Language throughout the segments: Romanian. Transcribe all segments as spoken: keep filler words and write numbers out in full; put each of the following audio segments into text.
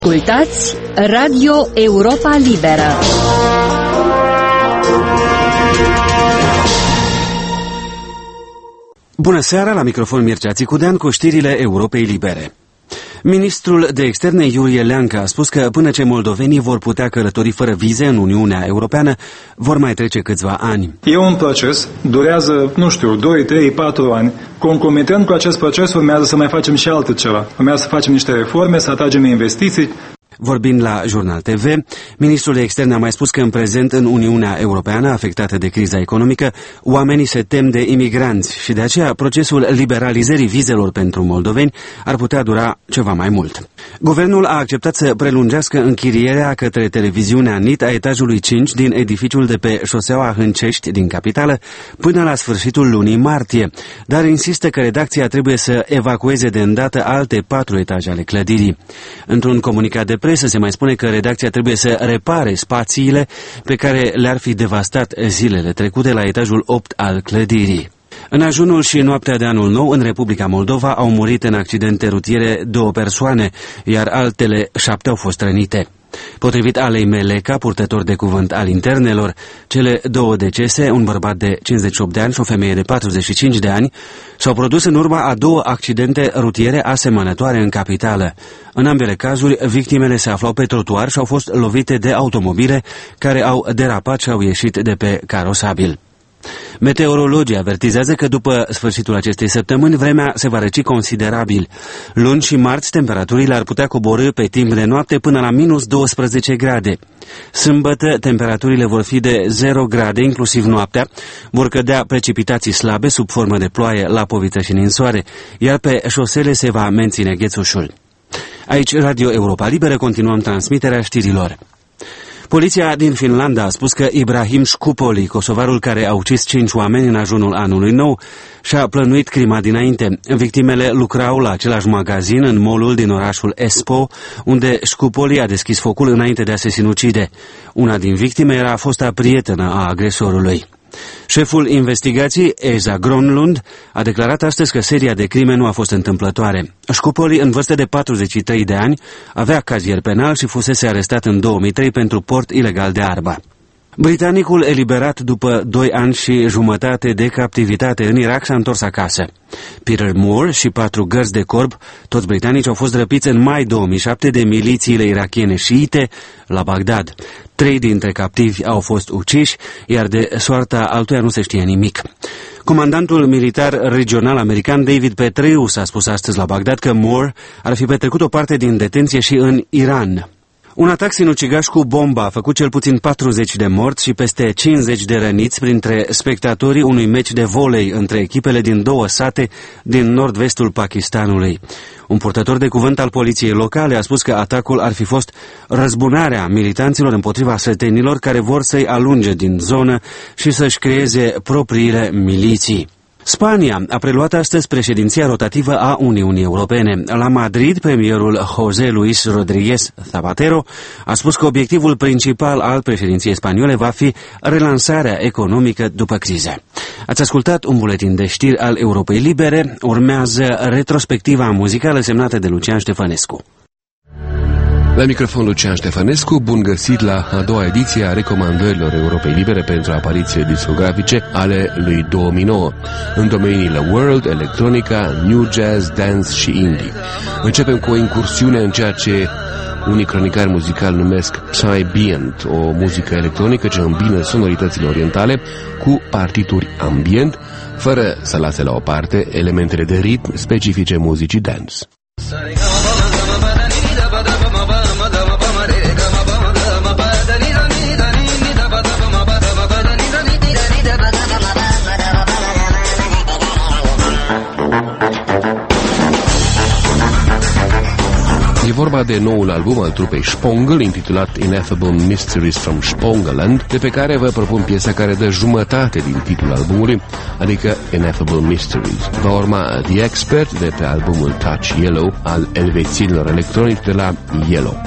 Ascultați Radio Europa Liberă. Bună seara, la microfon Mircea Țicudean cu știrile Europei Libere. Ministrul de Externe Iurie Leancă a spus că până ce moldovenii vor putea călători fără vize în Uniunea Europeană, vor mai trece câțiva ani. E un proces, durează, nu știu, doi, trei, patru ani. Concomitent cu acest proces urmează să mai facem și alte ceva. Urmează să facem niște reforme, să atragem investiții. Vorbind la Jurnal T V, ministrul de Externe a mai spus că în prezent în Uniunea Europeană, afectată de criza economică, oamenii se tem de imigranți și de aceea procesul liberalizării vizelor pentru moldoveni ar putea dura ceva mai mult. Guvernul a acceptat să prelungească închirierea către televiziunea N I T a etajului cinci din edificiul de pe șoseaua Hâncești din capitală până la sfârșitul lunii martie, dar insistă că redacția trebuie să evacueze de îndată alte patru etaje ale clădirii. Într-un comunicat de presă se mai spune că redacția trebuie să repare spațiile pe care le-ar fi devastat zilele trecute la etajul opt al clădirii. În ajunul și noaptea de anul nou, în Republica Moldova, au murit în accidente rutiere două persoane, iar altele șapte au fost rănite. Potrivit Alei Meleca, purtător de cuvânt al internelor, cele două decese, un bărbat de cincizeci și opt de ani și o femeie de patruzeci și cinci de ani, s-au produs în urma a două accidente rutiere asemănătoare în capitală. În ambele cazuri, victimele se aflau pe trotuar și au fost lovite de automobile care au derapat și au ieșit de pe carosabil. Meteorologii avertizează că după sfârșitul acestei săptămâni vremea se va răci considerabil. Luni și marți temperaturile ar putea coborî pe timp de noapte până la minus douăsprezece grade. Sâmbătă temperaturile vor fi de zero grade, inclusiv noaptea, vor cădea precipitații slabe sub formă de ploaie la Poviță și Ninsoare, iar pe șosele se va menține ghețușul. Aici Radio Europa Liberă, continuăm transmiterea știrilor. Poliția din Finlanda a spus că Ibrahim Shkupoli, kosovarul care a ucis cinci oameni în ajunul anului nou, și-a plănuit crima dinainte. Victimele lucrau la același magazin în mall-ul din orașul Espoo, unde Shkupoli a deschis focul înainte de a se sinucide. Una din victime era fosta prietenă a agresorului. Șeful investigației, Esa Gronlund, a declarat astăzi că seria de crime nu a fost întâmplătoare. Shkupoli, în vârstă de patruzeci și trei de ani, avea cazier penal și fusese arestat în două mii trei pentru port ilegal de armă. Britanicul eliberat după doi ani și jumătate de captivitate în Irak s-a întors acasă. Peter Moore și patru gărzi de corb, toți britanici, au fost răpiți în mai două mii șapte de milițiile irakiene șiite la Bagdad. Trei dintre captivi au fost uciși, iar de soarta altuia nu se știe nimic. Comandantul militar regional american David Petraeus a spus astăzi la Bagdad că Moore ar fi petrecut o parte din detenție și în Iran. Un atac sinucigaș cu bomba a făcut cel puțin patruzeci de morți și peste cincizeci de răniți printre spectatorii unui meci de volei între echipele din două sate din nord-vestul Pakistanului. Un purtător de cuvânt al poliției locale a spus că atacul ar fi fost răzbunarea militanților împotriva sătenilor care vor să-i alunge din zonă și să-și creeze propriile miliții. Spania a preluat astăzi președinția rotativă a Uniunii Europene. La Madrid, premierul José Luis Rodríguez Zapatero a spus că obiectivul principal al președinției spaniole va fi relansarea economică după criză. Ați ascultat un buletin de știri al Europei Libere, urmează retrospectiva muzicală semnată de Lucian Ștefănescu. La microfon Lucian Ștefănescu, bun găsit la a doua ediție a recomandărilor Europei Libere pentru apariții discografice ale lui două mii nouă, în domeniile world, electronica, new jazz, dance și indie. Începem cu o incursiune în ceea ce unii cronicari muzicali numesc Psy-ambient, o muzică electronică ce îmbină sonoritățile orientale cu partituri ambient, fără să lase la o parte elementele de ritm specifice muzicii dance. E vorba de noul album al trupei Spongel, intitulat Ineffable Mysteries from Spongeland, de pe care vă propun piesa care dă jumătate din titlul albumului, adică Ineffable Mysteries. Va urma The Expert de pe albumul Touch Yellow al elvețienilor electronici de la Yellow.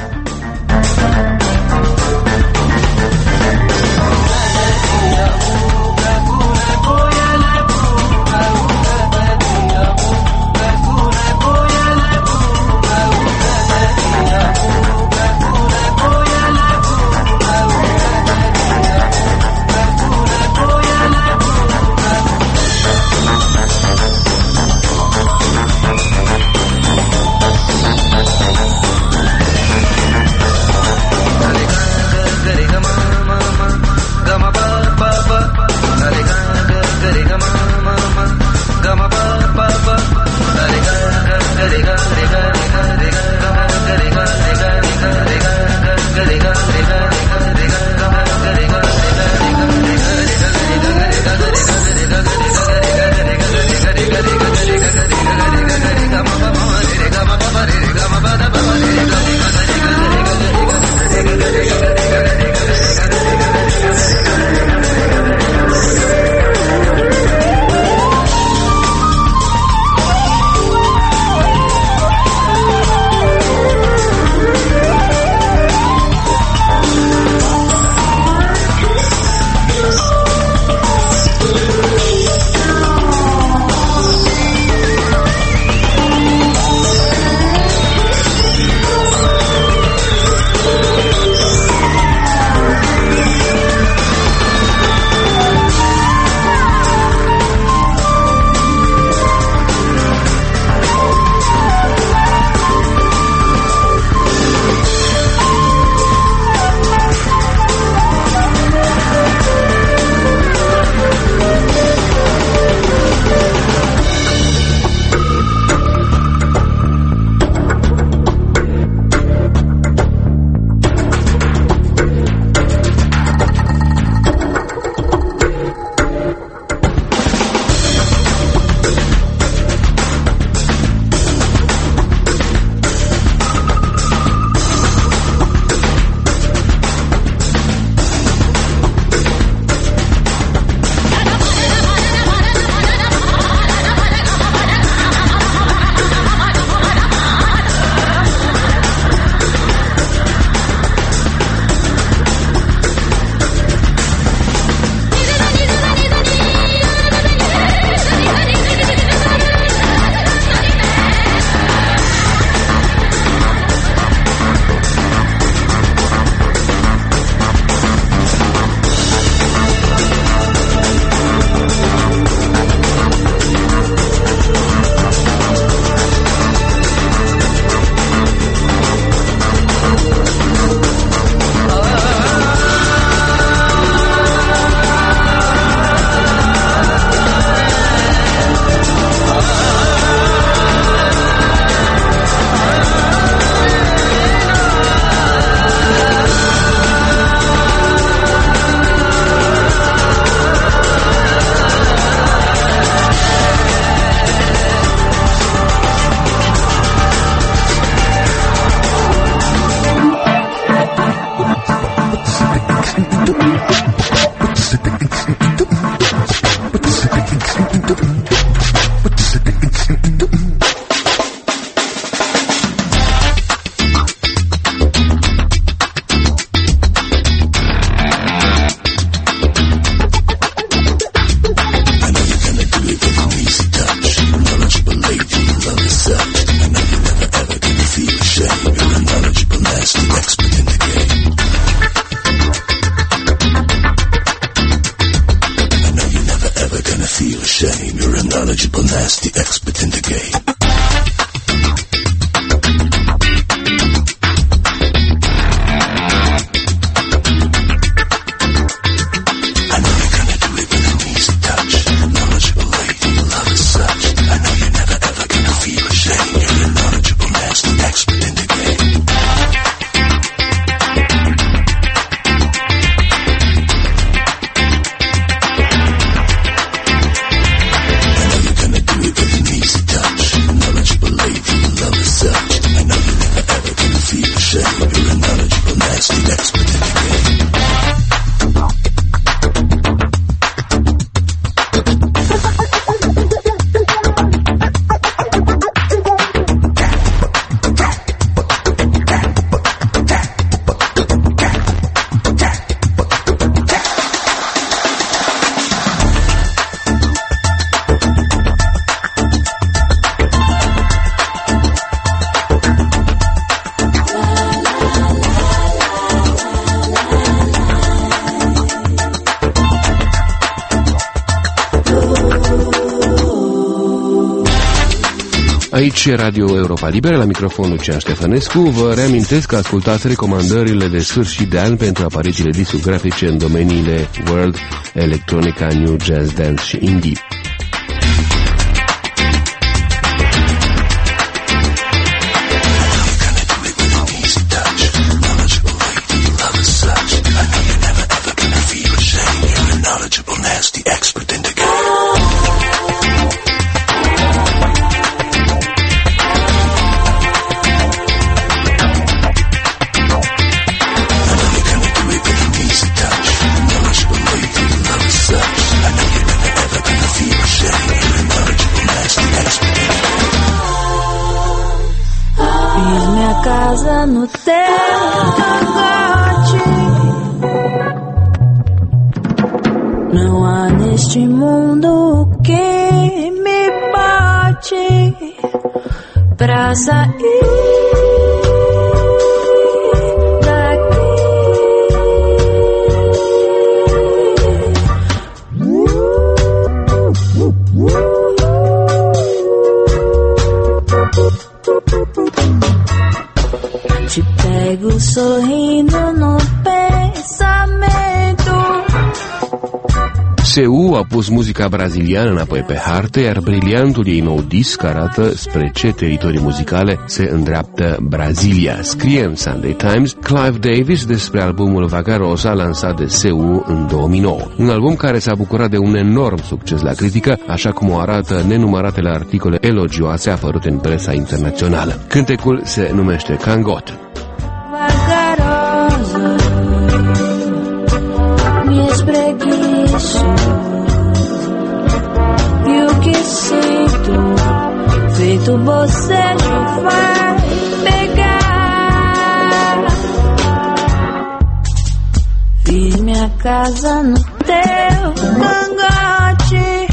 Aici Radio Europa Liberă, la microfonul Lucian Ștefănescu. Vă reamintesc că ascultați recomandările de sfârșit de an pentru aparițiile discografice în domeniile World, Electronica, New Jazz, Dance și Indie. Casa no teu cangote, não há neste mundo que me bate pra sair daqui. Te pego sorrindo no pensamento. S U a pus muzica braziliană înapoi pe hartă, iar briliantul ei nou disc arată spre ce teritorii muzicale se îndreaptă Brazilia. Scrie în Sunday Times Clive Davis despre albumul Vagarosa lansat de S U în două mii nouă. Un album care s-a bucurat de un enorm succes la critică, așa cum o arată nenumăratele articole elogioase apărute în presa internațională. Cântecul se numește Cangot. Vagarosa, me espreguiço e o que sinto, feito bocejo, vai pegar. Fiz minha casa no teu cangote,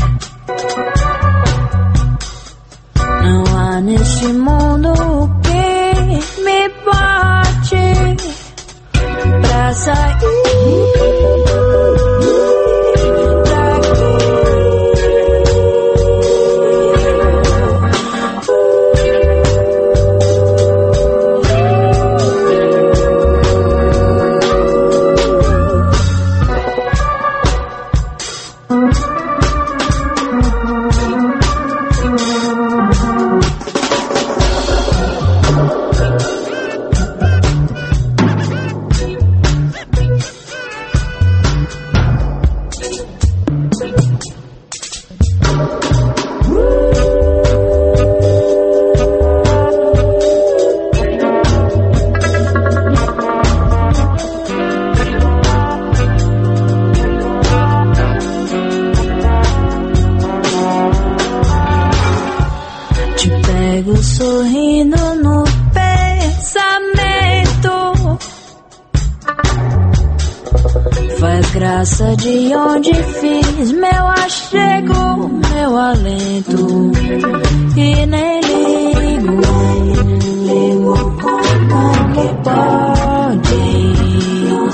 não há neste mundo que me bate pra sair. Sorrindo no pensamento, foi graça de onde fiz meu achego, meu alento, e nem ligo, ligo como que pode no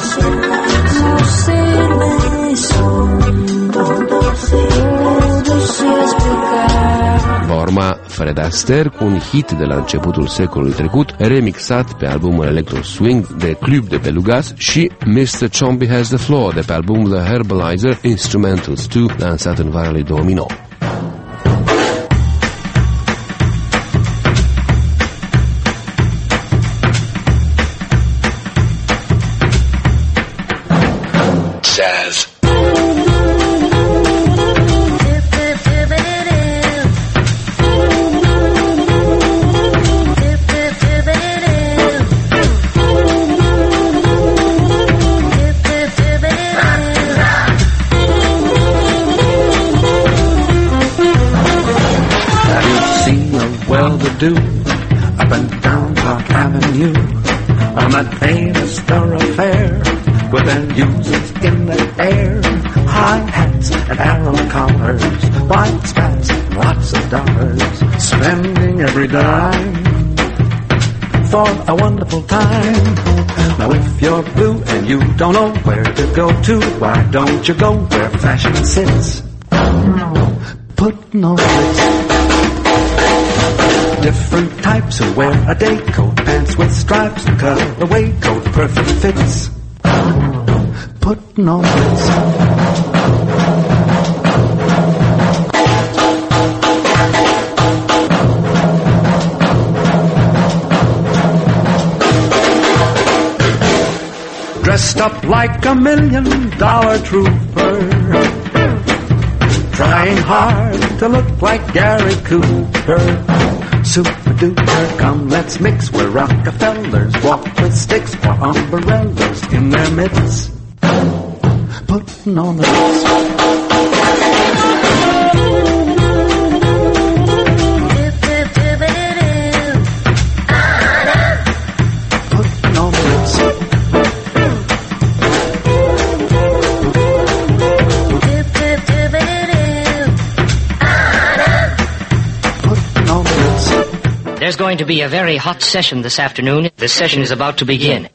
silêncio tudo se explicar. Vorma Fred Astaire cu un hit de la începutul secolului trecut, remixat pe albumul Electro Swing de Club de Belugas, și mister Chombie Has the Floor de pe albumul The Herbalizer Instrumentals doi, lansat în vara lui două mii nouă. Jazz. do up and down Park Avenue on that famous thoroughfare with their users in the air, high hats and arrow collars, white spats and lots of dollars, spending every dime for a wonderful time. Now if you're blue and you don't know where to go to, why don't you go where fashion sits? Putting on Ritz. Different types who wear a day coat, pants with stripes and cutaway coat, perfect fits. Putting on Ritz. Dressed up like a million dollar trooper, trying hard to look like Gary Cooper. Super duper, come let's mix where Rockefellers walk with sticks or umbrellas in their midst, putting on the Ritz. Putting on the Ritz. There's going to be a very hot session this afternoon. The session is about to begin.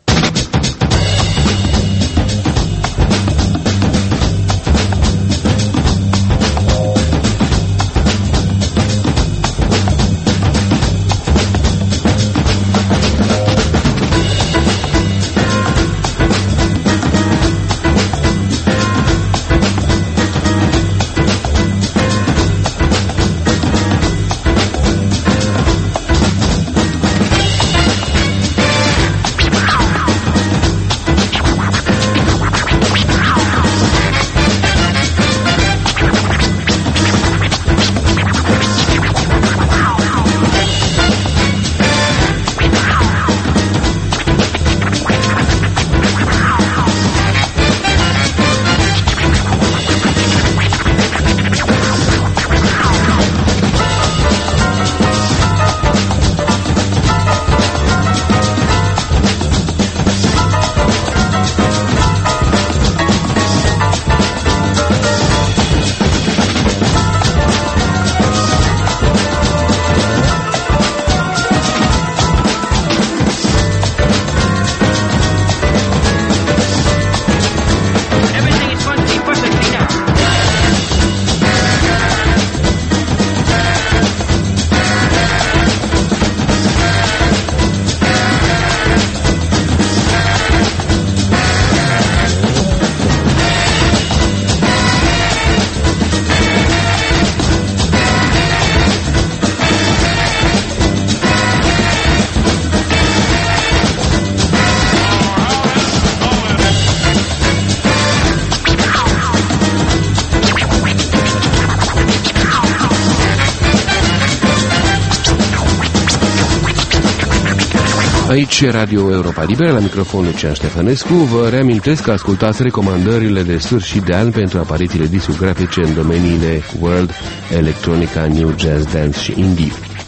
Aici Radio Europa Liberă, la microfonul Lucian Ștefănescu. Vă reamintesc că ascultați recomandările de sfârșit de an pentru aparițiile discografice în domeniile World, Electronica, New Jazz, Dance și Indie.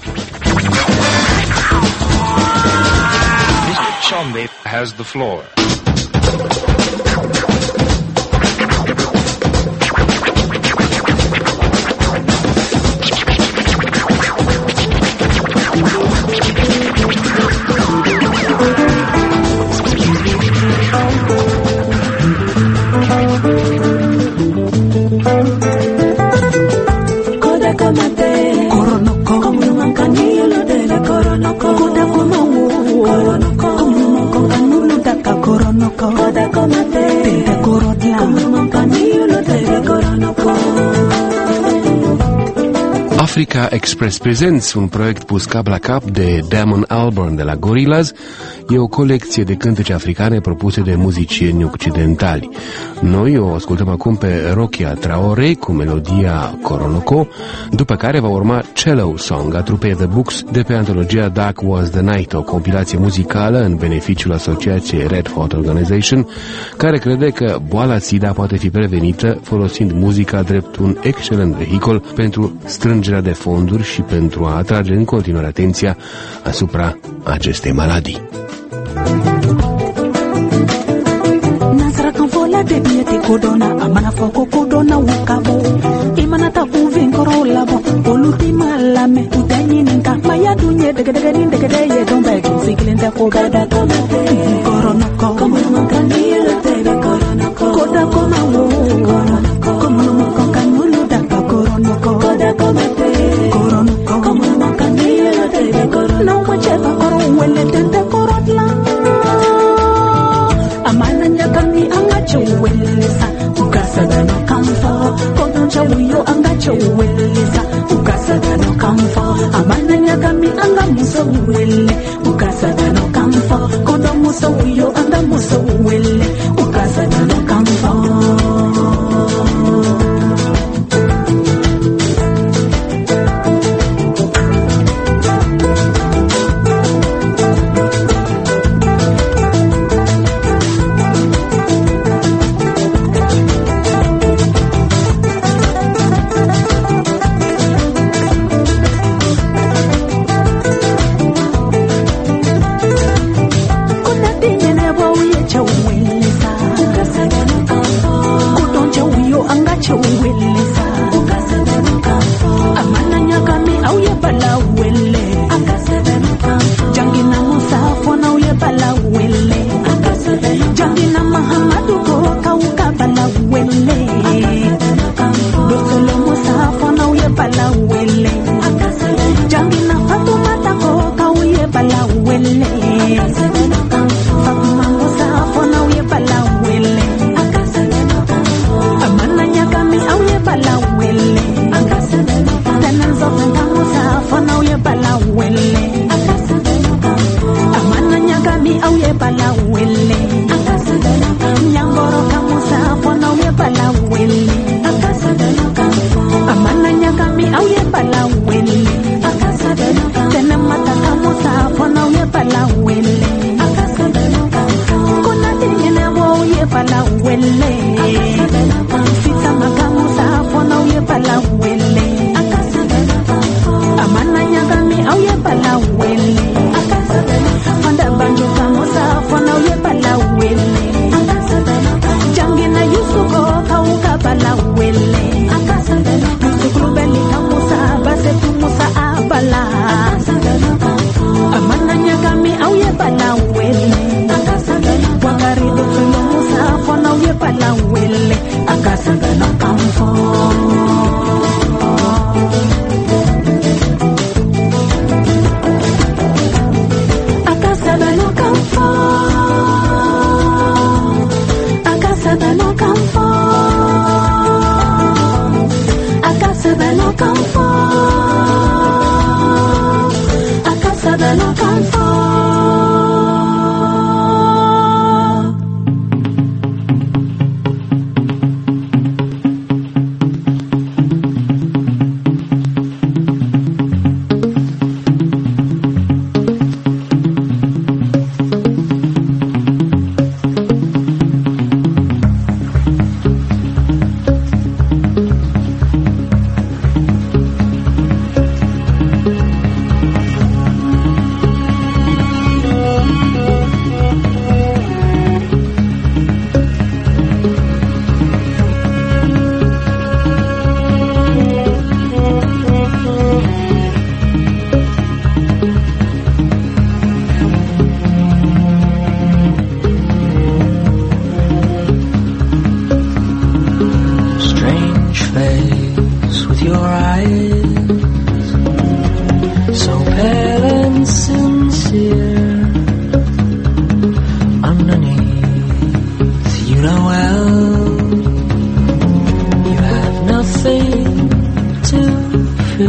mister Chombe has the floor. Africa Express Presents, un proiect pus cap la cap de Damon Albarn de la Gorillaz, e o colecție de cântece africane propuse de muzicieni occidentali. Noi o ascultăm acum pe Rokia Traore cu melodia Koronoko, după care va urma Cello Song a trupei The Books de pe antologia Dark Was the Night, o compilație muzicală în beneficiul asociației Red Hot Organization, care crede că boala SIDA poate fi prevenită folosind muzica drept un excelent vehicul pentru strângerea de fonduri și pentru a atrage în continuare atenția asupra acestei maladii. De biete kodona amana foko kodona wakabo imana ta uvin korola bo olutima lame utanyi ninka maya dunye dege dege nin dege dege don ba ju sikilenta ko gada kama korona ko como no candira te korona ko koda koma wo korona ko como no ko kanulu da korona ko koda koma te korona ko como no candira te korona no mache ba korona wele tente korona amana nyakami angacho welesa ukasaga no kamfo kodoncha wiyo angacho welesa ukasaga no kamfo amana nyakami anga muso wele ukasaga no kamfo kodomuso wiyo anga muso wele ukasaga no kamfo.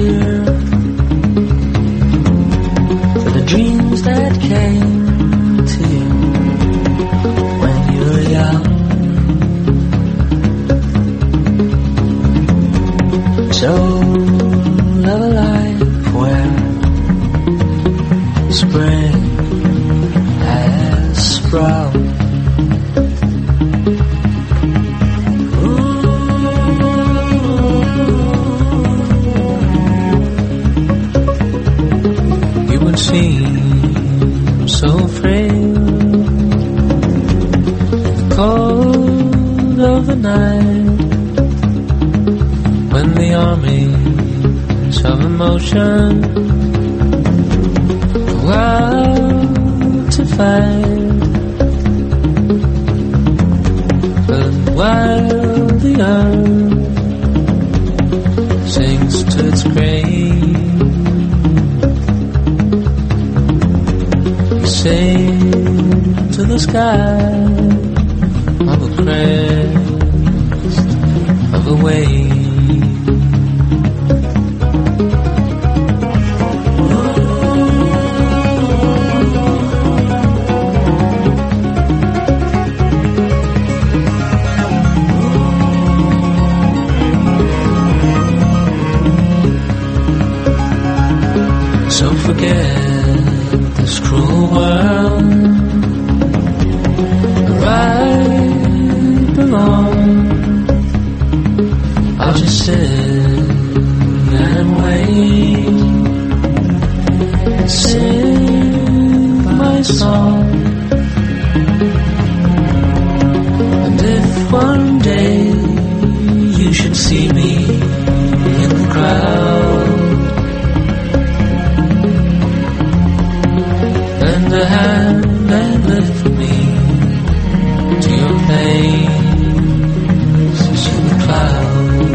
dreams that came out. You would seem so frail, the cold of the night, when the armies of emotion go out to fight. But while the earth sinks to its grave, you sail to the sky of a crest of a wave. So forget this cruel world, right along. I'll just sit and wait, sing my song. And if one day you should see me in the crowd, lend a hand and lift me to your face in the cloud.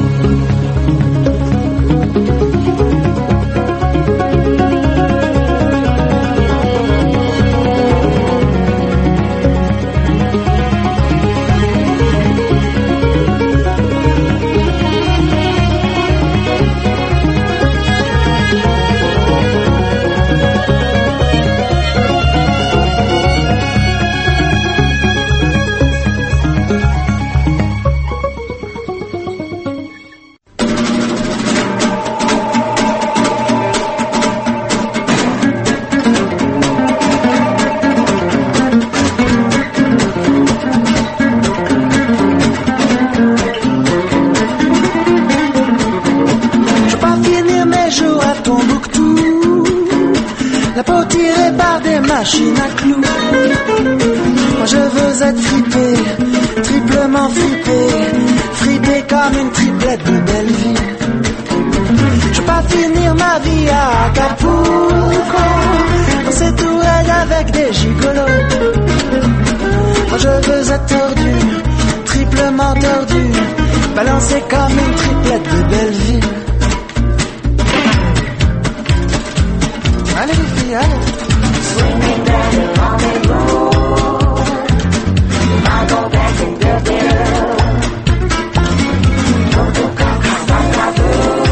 Machine à clous. Moi je veux être fripé, triplement fripé, fripé comme une triplette de Belleville. Je veux pas finir ma vie à Acapulco, dans cette tourelle avec des gigolos. Moi je veux être tordu, triplement tordu, balancé comme une triplette de Belleville. Allez les filles, allez. Swinging down the lonely road, I go back in the bill. Don't do caca, caca, boo.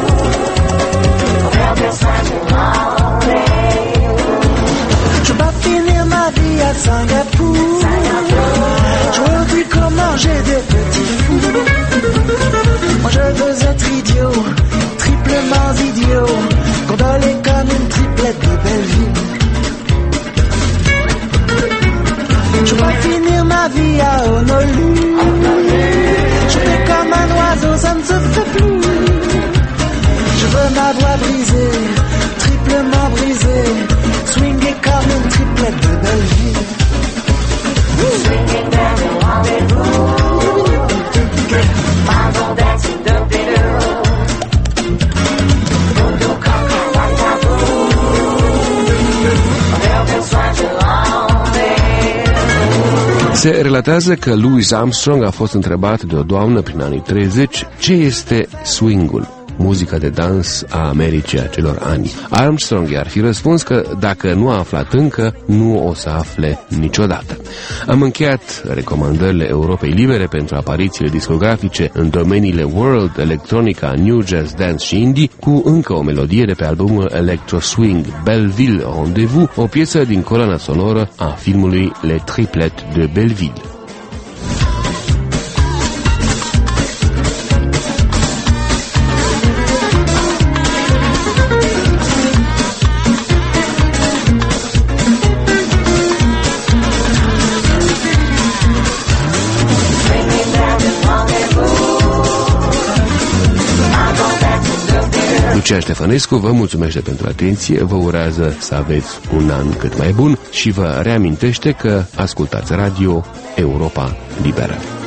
Well, this time you're lonely. Je veux pas finir ma vie à Singapour. Je redis comment j'ai des petits fous. Moi je veux être idiot, triplement idiot, condolé comme une triplette de Belleville. Je veux finir ma vie à Honolulu. Chanter comme un oiseau, ça ne se fait plus. Je veux ma voix brisée, triplement brisée, swinguer comme une triplette de Belleville. Swinging down the rendezvous, I go dancing the below. Don't do caca, caca, boo. Well, this one's long. Se relatează că Louis Armstrong a fost întrebat de o doamnă prin anii treizeci ce este swing-ul, muzica de dans a Americii acelor ani. Armstrong i-ar fi răspuns că dacă nu a aflat încă, nu o să afle niciodată. Am încheiat recomandările Europei Libere pentru aparițiile discografice în domeniile world, electronica, new jazz, dance și indie cu încă o melodie de pe albumul Electro Swing, Belleville Rendezvous, o piesă din coloana sonoră a filmului Les Triplettes de Belleville. Lucian Ștefănescu vă mulțumește pentru atenție, vă urează să aveți un an cât mai bun și vă reamintește că ascultați Radio Europa Liberă.